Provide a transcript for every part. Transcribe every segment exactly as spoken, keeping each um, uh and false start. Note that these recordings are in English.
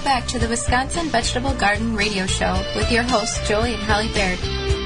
back to the Wisconsin Vegetable Garden Radio Show with your hosts, Joey and Holly Baird.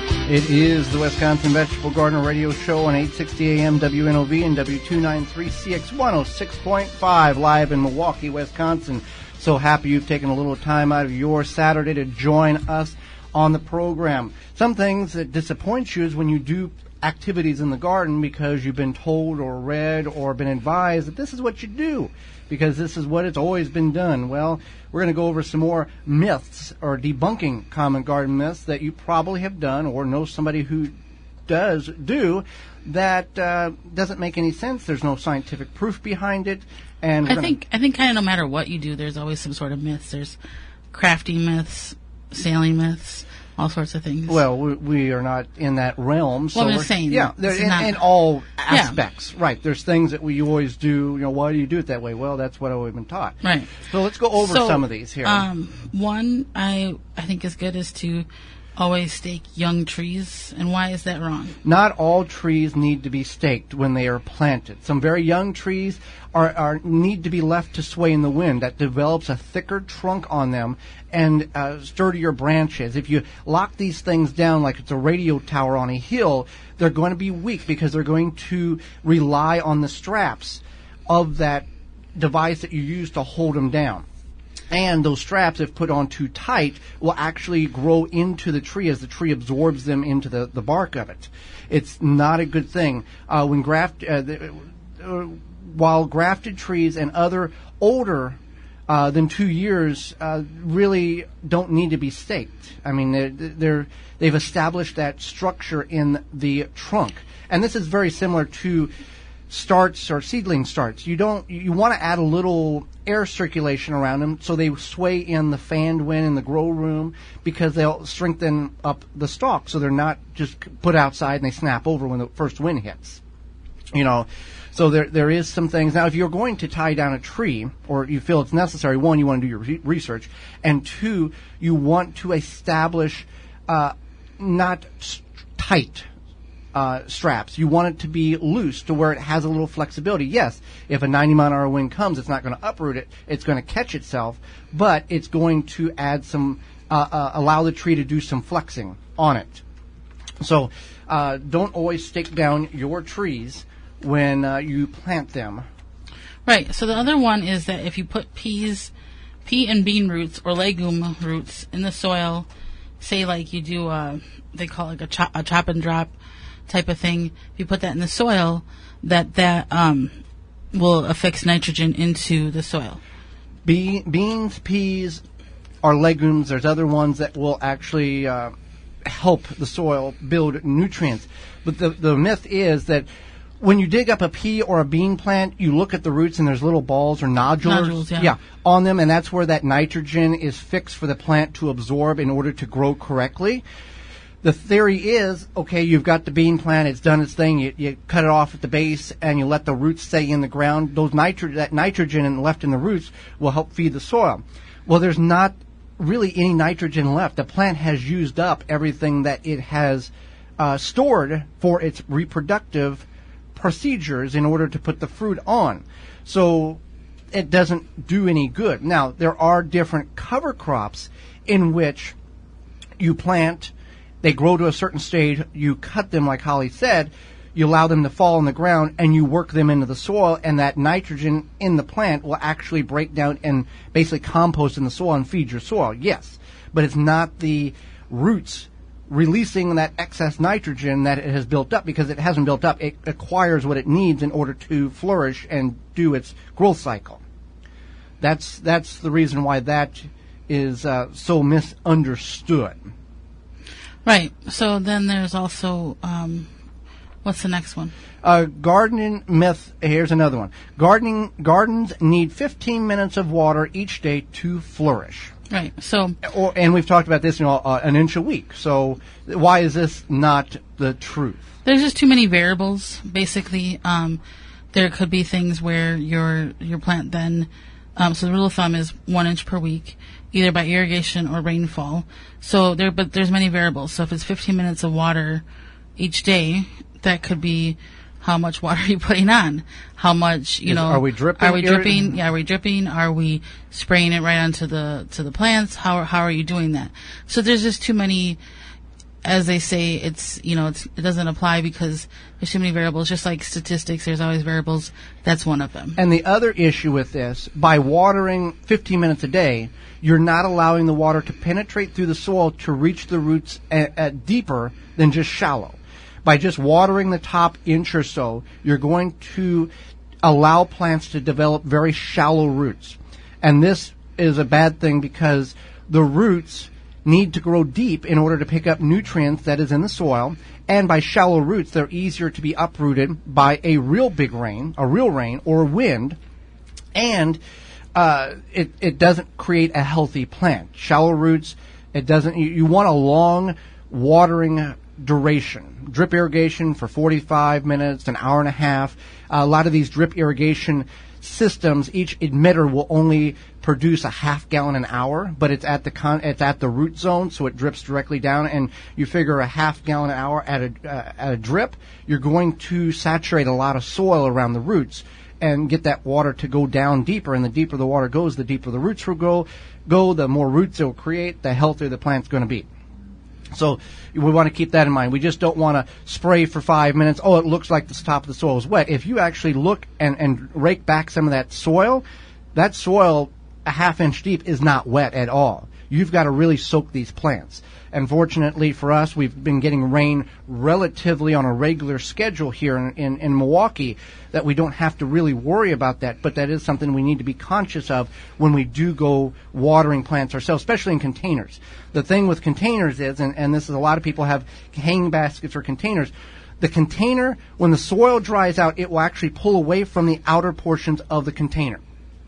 It is the Wisconsin Vegetable Garden Radio Show on eight sixty A M W N O V and W two ninety-three C X one oh six point five live in Milwaukee, Wisconsin. So happy you've taken a little time out of your Saturday to join us on the program. Some things that disappoint you is when you do activities in the garden because you've been told or read or been advised that this is what you do because this is what it's always been done. Well, we're going to go over some more myths or debunking common garden myths that you probably have done or know somebody who does do that uh, doesn't make any sense. There's no scientific proof behind it. And I think I think kind of no matter what you do, there's always some sort of myths. There's crafty myths, sailing myths, all sorts of things. Well, we, we are not in that realm. So well, I'm we're just saying. Yeah, in, not, in all aspects. Yeah. Right. There's things that we always do. You know, why do you do it that way? Well, that's what I've been taught. Right. So let's go over so, some of these here. Um, one I I think is good is to always stake young trees. And why is that wrong? Not all trees need to be staked when they are planted. Some very young trees are, are need to be left to sway in the wind. That develops a thicker trunk on them and uh, sturdier branches. If you lock these things down like it's a radio tower on a hill, they're going to be weak because they're going to rely on the straps of that device that you use to hold them down. And those straps, if put on too tight, will actually grow into the tree as the tree absorbs them into the, the bark of it. It's not a good thing. Uh, when graft, uh, the, uh, while grafted trees and other older uh, than two years uh, really don't need to be staked. I mean, they're, they're, they've established that structure in the trunk. And this is very similar to starts or seedling starts. You don't. You want to add a little air circulation around them so they sway in the fanned wind in the grow room because they'll strengthen up the stalk so they're not just put outside and they snap over when the first wind hits. You know, so there there is some things. Now, if you're going to tie down a tree or you feel it's necessary, one, you want to do your re- research, and two, you want to establish uh, not st- tight Uh, straps. You want it to be loose to where it has a little flexibility. Yes, if a ninety mile an hour wind comes, it's not going to uproot it. It's going to catch itself, but it's going to add some, uh, uh, allow the tree to do some flexing on it. So uh, don't always stake down your trees when uh, you plant them. Right. So the other one is that if you put peas, pea and bean roots or legume roots in the soil, say like you do, a, they call it like a chop, a chop and drop type of thing, if you put that in the soil, that that um, will affix nitrogen into the soil. Be- beans, peas, are legumes. There's other ones that will actually uh, help the soil build nutrients. But the, the myth is that when you dig up a pea or a bean plant, you look at the roots and there's little balls or nodules, nodules yeah. yeah, on them, and that's where that nitrogen is fixed for the plant to absorb in order to grow correctly. The theory is, okay, you've got the bean plant, it's done its thing, you, you cut it off at the base, and you let the roots stay in the ground. Those nitro- that nitrogen left in the roots will help feed the soil. Well, there's not really any nitrogen left. The plant has used up everything that it has uh, stored for its reproductive procedures in order to put the fruit on. So it doesn't do any good. Now, there are different cover crops in which you plant. They grow to a certain stage, you cut them, like Holly said, you allow them to fall on the ground, and you work them into the soil, and that nitrogen in the plant will actually break down and basically compost in the soil and feed your soil, yes. But it's not the roots releasing that excess nitrogen that it has built up, because it hasn't built up. It acquires what it needs in order to flourish and do its growth cycle. That's, that's the reason why that is uh, so misunderstood. Right. So then there's also, um, what's the next one? Uh, gardening myth. Here's another one. Gardening gardens need fifteen minutes of water each day to flourish. Right. So, or, and we've talked about this, you know, uh, an inch a week. So why is this not the truth? There's just too many variables. Basically, um, there could be things where your your plant then. Um, so the rule of thumb is one inch per week, either by irrigation or rainfall. So there, but there's many variables. So if it's fifteen minutes of water each day, that could be how much water are you putting on? How much, you Is- know, are we dripping Are we here? dripping? Yeah, are we dripping? Are we spraying it right onto the to the plants? How how are you doing that? So there's just too many. As they say, it's, you know, it's, it doesn't apply because there's too many variables. Just like statistics, there's always variables. That's one of them. And the other issue with this, by watering fifteen minutes a day, you're not allowing the water to penetrate through the soil to reach the roots at, at deeper than just shallow. By just watering the top inch or so, you're going to allow plants to develop very shallow roots. And this is a bad thing because the roots need to grow deep in order to pick up nutrients that is in the soil, and by shallow roots, they're easier to be uprooted by a real big rain, a real rain, or wind, and uh, it, it doesn't create a healthy plant. Shallow roots, it doesn't, you, you want a long watering duration. Drip irrigation for forty-five minutes, an hour and a half. Uh, a lot of these drip irrigation systems, each emitter will only produce a half gallon an hour, but it's at the con- it's at the root zone, so it drips directly down. And you figure a half gallon an hour at a uh, at a drip, you're going to saturate a lot of soil around the roots and get that water to go down deeper. And the deeper the water goes, the deeper the roots will go. Go, the more roots it will create, the healthier the plant's going to be. So we want to keep that in mind. We just don't want to spray for five minutes. Oh, it looks like the top of the soil is wet. If you actually look and, and rake back some of that soil, that soil a half inch deep is not wet at all. You've got to really soak these plants. Unfortunately for us, we've been getting rain relatively on a regular schedule here in, in, in Milwaukee that we don't have to really worry about that, but that is something we need to be conscious of when we do go watering plants ourselves, especially in containers. The thing with containers is, and, and this is a lot of people have hanging baskets or containers, the container, when the soil dries out, it will actually pull away from the outer portions of the container.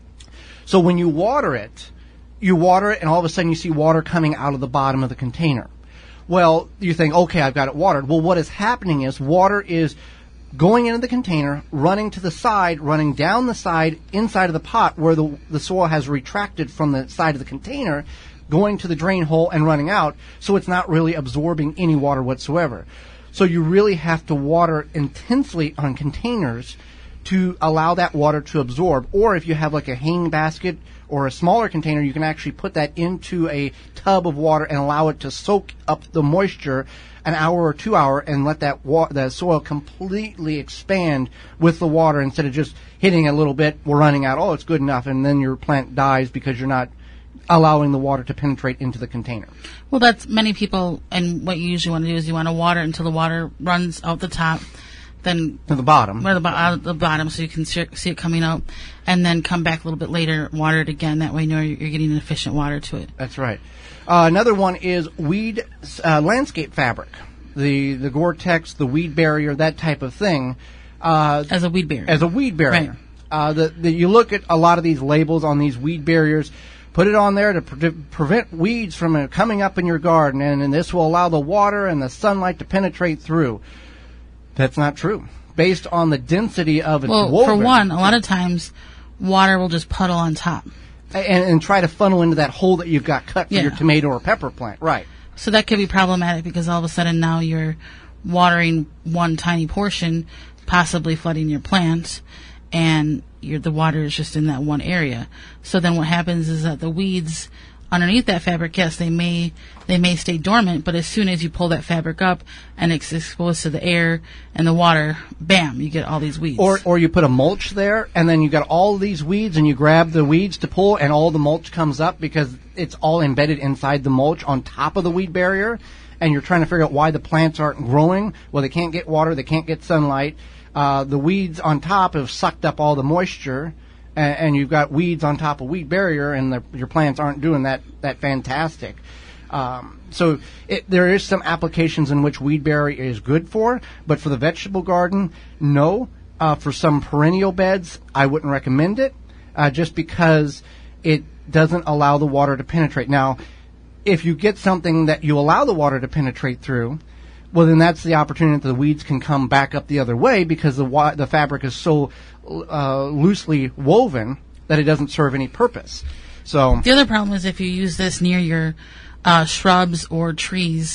So when you water it, you water it, and all of a sudden you see water coming out of the bottom of the container. Well, you think, okay, I've got it watered. Well, what is happening is water is going into the container, running to the side, running down the side, inside of the pot where the, the soil has retracted from the side of the container, going to the drain hole and running out, so it's not really absorbing any water whatsoever. So you really have to water intensely on containers to allow that water to absorb. Or if you have like a hanging basket or a smaller container, you can actually put that into a tub of water and allow it to soak up the moisture an hour or two hour and let that wa- the soil completely expand with the water instead of just hitting a little bit, we're running out, oh, it's good enough, and then your plant dies because you're not allowing the water to penetrate into the container. Well, that's many people, and what you usually want to do is you want to water until the water runs out the top, then to the bottom. Or the, out of the bottom, so you can see it coming out, and then come back a little bit later, water it again. That way, you know you're getting efficient water to it. That's right. Uh, another one is weed uh, landscape fabric, the the Gore-Tex, the weed barrier, that type of thing. Uh, as a weed barrier. As a weed barrier. Right. Uh, the, the you look at a lot of these labels on these weed barriers. Put it on there to pre- prevent weeds from uh, coming up in your garden, and, and this will allow the water and the sunlight to penetrate through. That's not true. Based on the density of its well, woven. for one, a lot of times water will just puddle on top. And, and try to funnel into that hole that you've got cut for yeah. your tomato or pepper plant. Right. So that could be problematic because all of a sudden now you're watering one tiny portion, possibly flooding your plants, and you're, the water is just in that one area. So then what happens is that the weeds underneath that fabric, yes, they may they may stay dormant, but as soon as you pull that fabric up and it's exposed to the air and the water, bam, you get all these weeds. Or or you put a mulch there, and then you got all these weeds, and you grab the weeds to pull, and all the mulch comes up because it's all embedded inside the mulch on top of the weed barrier, and you're trying to figure out why the plants aren't growing. Well, they can't get water, they can't get sunlight. Uh, the weeds on top have sucked up all the moisture, and, and you've got weeds on top of weed barrier, and the, your plants aren't doing that that fantastic. Um, so it, there is some applications in which weed barrier is good for, but for the vegetable garden, no. Uh, for some perennial beds, I wouldn't recommend it, uh, just because it doesn't allow the water to penetrate. Now, if you get something that you allow the water to penetrate through, well, then that's the opportunity that the weeds can come back up the other way because the wa- the fabric is so uh, loosely woven that it doesn't serve any purpose. So the other problem is if you use this near your uh, shrubs or trees,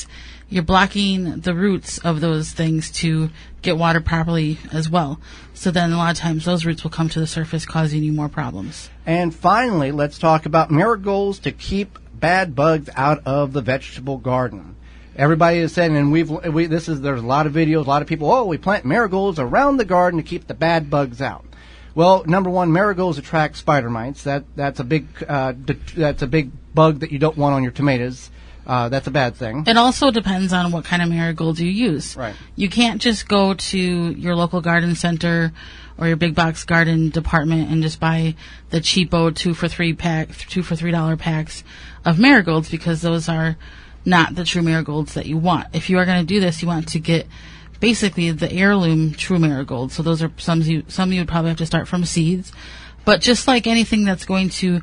you're blocking the roots of those things to get water properly as well. So then a lot of times those roots will come to the surface, causing you more problems. And finally, let's talk about marigolds to keep bad bugs out of the vegetable garden. Everybody is saying, and we've we, this is there's a lot of videos, a lot of people. Oh, we plant marigolds around the garden to keep the bad bugs out. Well, number one, marigolds attract spider mites. That that's a big uh, d- that's a big bug that you don't want on your tomatoes. Uh, that's a bad thing. It also depends on what kind of marigolds you use. Right. You can't just go to your local garden center or your big box garden department and just buy the cheapo two for three pack, two for three dollar packs of marigolds, because those are not the true marigolds that you want. If you are going to do this, you want to get basically the heirloom true marigolds. So those are some you some you would probably have to start from seeds. But just like anything that's going to,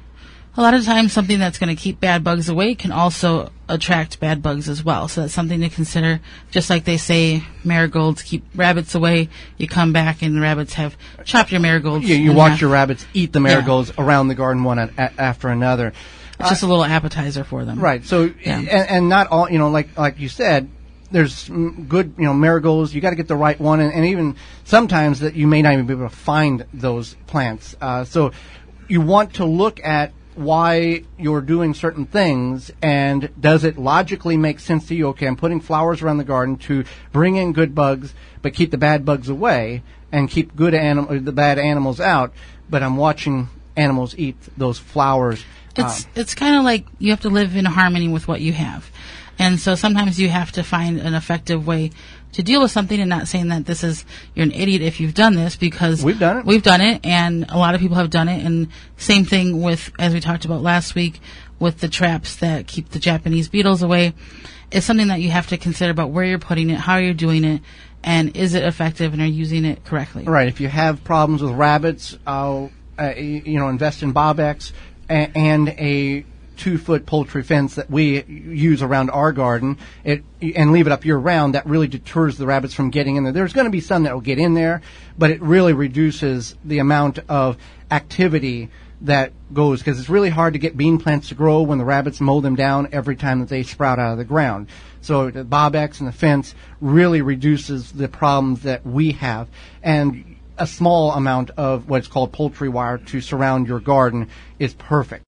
a lot of times something that's going to keep bad bugs away can also attract bad bugs as well. So that's something to consider. Just like they say marigolds keep rabbits away, you come back and the rabbits have chopped your marigolds. You, you watch half. Your rabbits eat the marigolds yeah. around the garden one a, a, after another. It's just a little appetizer for them. Right. So, yeah. and, and not all, you know, like like you said, there's good, you know, marigolds. You got to get the right one, and, and even sometimes that you may not even be able to find those plants. Uh, so, you want to look at why you're doing certain things, and does it logically make sense to you? Okay, I'm putting flowers around the garden to bring in good bugs, but keep the bad bugs away, and keep good anim- the bad animals out. But I'm watching animals eat those flowers. It's it's kind of like you have to live in harmony with what you have. And so sometimes you have to find an effective way to deal with something, and not saying that this is, you're an idiot if you've done this, because we've done it. We've done it, and a lot of people have done it. And same thing with, as we talked about last week, with the traps that keep the Japanese beetles away. It's something that you have to consider about where you're putting it, how you're doing it, and is it effective, and are you using it correctly. Right. If you have problems with rabbits, uh, uh, you know, invest in Bobex and a two-foot poultry fence that we use around our garden, it, and leave it up year-round. That really deters the rabbits from getting in there. There's going to be some that will get in there, but it really reduces the amount of activity that goes, because it's really hard to get bean plants to grow when the rabbits mow them down every time that they sprout out of the ground. So the Bobex and the fence really reduces the problems that we have. And a small amount of what's called poultry wire to surround your garden is perfect.